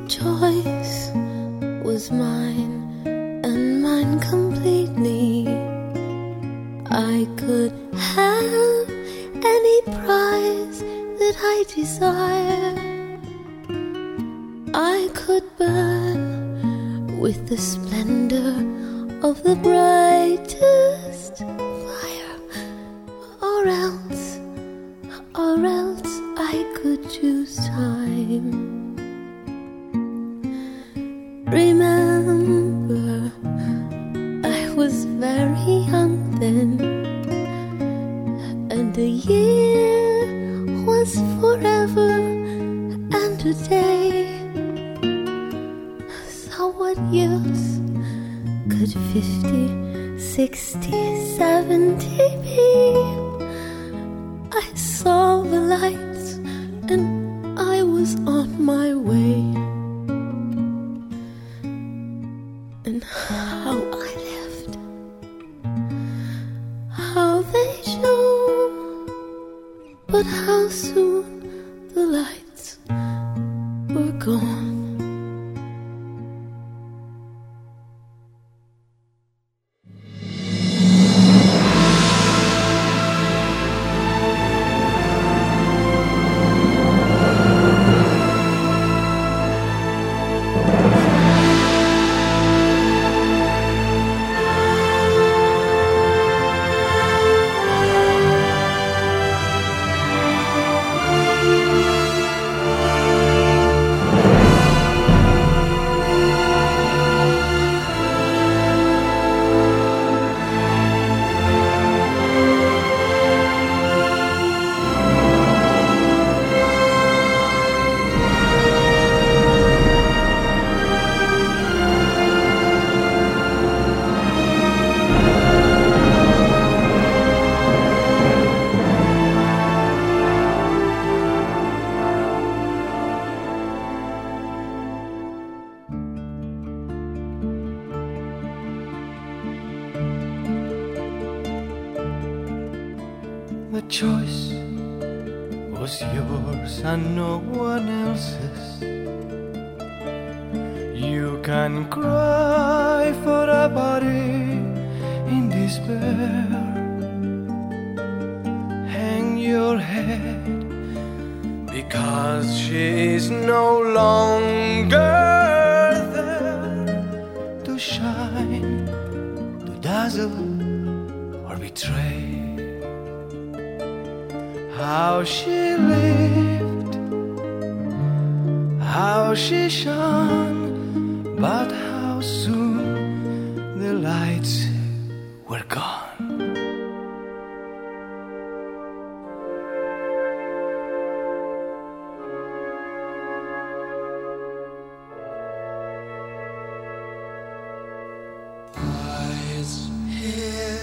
choice was mine, and mine completely. I could have any prize that I desire. I could burn with the splendor of the brightest fire, or else I could choose time. Remember, I was very young then, and a year was forever and a day. So what use could 50, 60, 70 be? I saw the lights and I was on my way. And how I left, how they shone, but how soon the lights were gone. The choice was yours and no one else's. You can cry for a body in despair. Hang your head because she is no longer there to shine, to dazzle or betray. How she lived, how she shone, but how soon the lights were gone. Eyes, hair,